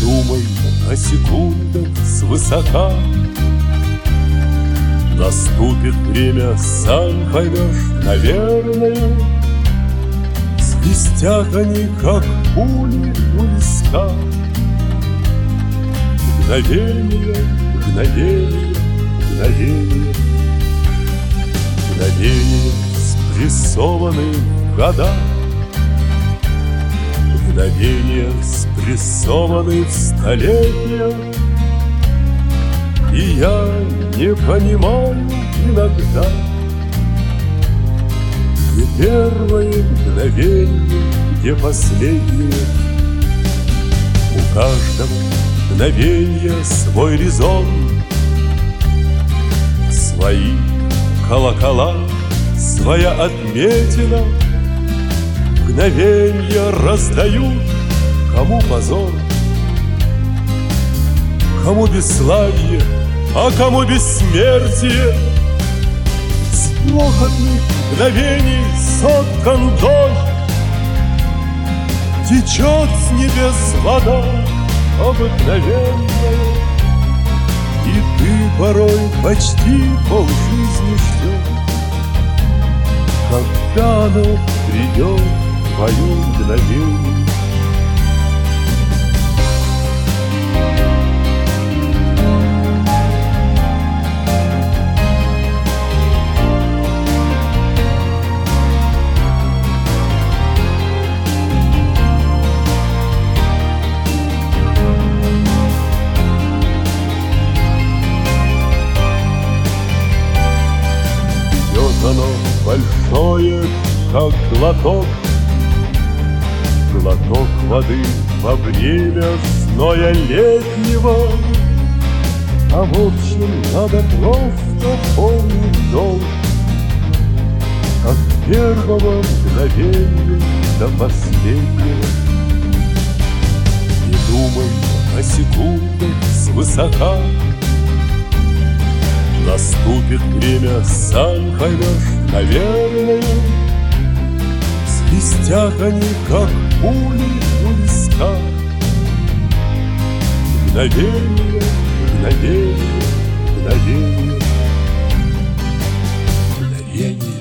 думай о секундах свысока. Наступит время, сам поймешь, наверное. Свистят они, как пули у виска. Мгновение, мгновение, мгновение. Мгновение, спрессованы в года. Мгновения, спрессованы в столетия. И я не понимаю иногда, где первое мгновение, где последнее. У каждого мгновения свой резон, свои колокола, своя отметина. Мгновенья раздают, кому позор, кому бесславие, а кому бессмертие. С крохотных мгновений соткан дождь, течет с небес вода обыкновенная. И ты порой почти полжизни ждешь, когда оно придет в твое мгновение. Оно большое, как глоток, глоток воды во время зноя летнего. А в общем надо просто помнить долг, от первого мгновения до последнего. Не думай о секундах свысока. Наступит время, сам поймешь, наверное. Свистят они, как пули у виска. Мгновение, мгновение, мгновение, мгновение.